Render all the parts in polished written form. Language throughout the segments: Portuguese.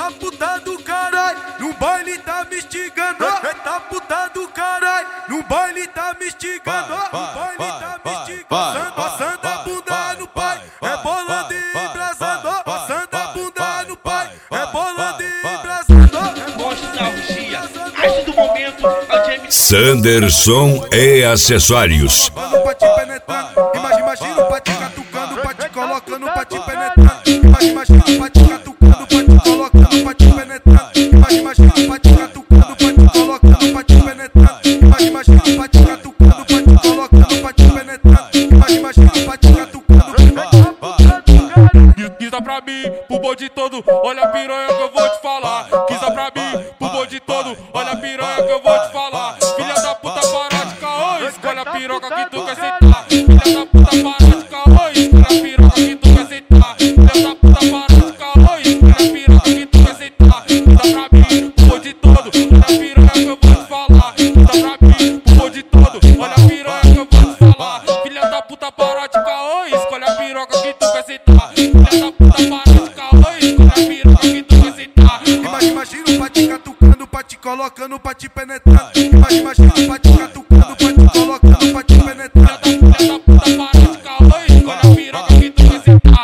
Eita puta do caralho, no baile tá me instigando. Eita puta do caralho, no baile tá me instigando. No baile tá me instigando. Passando a bunda no pai, rebolando e embrasando. Passando a bunda no pai, rebolando e embrasando. Nostalgia, arte do momento, Sanderson e acessórios. Pra te penetrando, imagina o pati catucando, pati colocando, pati penetrando. Imagina o pati catucando, pati colocando, pati penetrando. Imagina o pati catucando, pati colocando, pati penetrando. Imagina o pati catucando, pati colocando, pati penetrando. Imagina o pati catucando. Quisa pra mim, pro bonde todo, olha a piranha que eu vou te falar. Quisa pra mim, pro bonde todo, olha a piranha que eu vou te falar. Filha da puta, para de caô, escolhe a piroca que tu quer sentar. Filha da puta, para de caô, escolhe a piroca que tu quer sentar. Filha da puta, para de caô, escolhe a piroca que tu quer sentar. Quisa pra mim, pro bonde todo, olha a piranha que eu vou te falar. Quisa pra mim, pro bonde todo, olha a piranha que eu vou te falar. Filha da puta, para de caô, escolhe a piroca que tu quer sentar. Filha da puta, para de caô, escolhe a piroca que tu quer sentar. Imagina o pati catucando, pati colocando, pati penetrando. Imagina o pati catucando, pati colocando, pati penetrando. Filha da puta, para de caô, escolhe a piroca que tu quer sentar.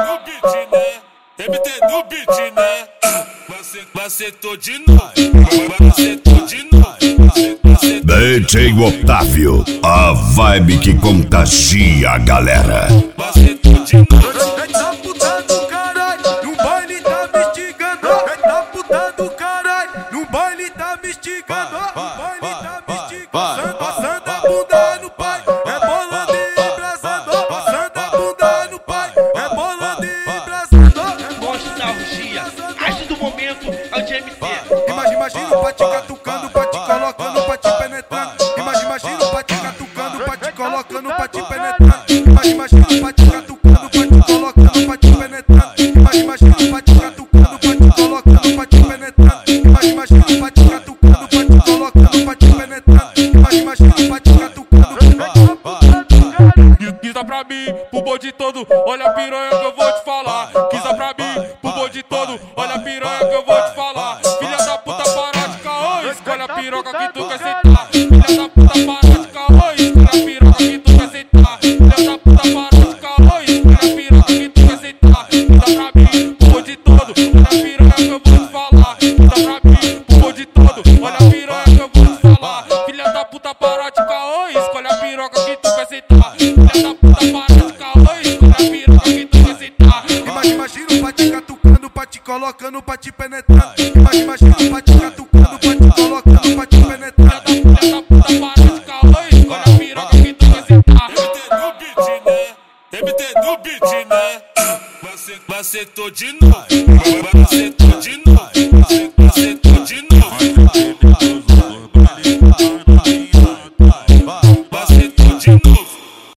MT no beat, né? Macetou de novo, macetou de novo. DJ Otávio, a vibe que contagia a galera. Macetou de novo. Eita puta do caralho, no baile tá me instigando. Eita puta do caralho, no baile tá me instigando. No baile tá me instigando. Passando a bunda no pai, rebolando e embrasando. Passando a bunda no pai, rebolando e embrasando. nostalgia, arte do momento, é o GMC. Imagina o pati catucando, pati colocando, pati penetrando. Imagina o pati catucando, pati colocando, pati penetrando. Imagina o pati catucando, pati colocando, pati penetrando. Imagina o pati catucando, pati colocando, pati penetrando. Imagina o pati catucando, pati colocando, pati penetrando. Imagina o pati catucando. Quisa pra mim, pro bonde todo, olha a piranha que eu vou te falar. Quisa pra mim, pro bonde todo, olha a piranha que eu vou te falar. Filha da puta, para de caô, escolhe a piroca que tu quer sentar. Filha da puta, para de caô, escolhe a piroca que tu quer sentar. Filha da puta, para de caô, escolhe a piroca que tu quer sentar. Quisa pra mim, pro bonde todo, olha a piranha que eu vou te falar. Quisa pra mim, pro bonde todo, olha a piranha que eu vou te falar. Filha da puta, para de caô, escolhe a piroca que tu quer sentar. Filha da puta, para de caô, escolhe a piroca que tu quer sentar. Imagina o pati catucando, pati colocando, pati penetrando. Imagina o pati catucando, pati colocando, pati penetrando. Filha da puta, para de caô, escolhe a piroca que tu quer sentar. MT no beat, né? Macetou de novo, macetou de novo.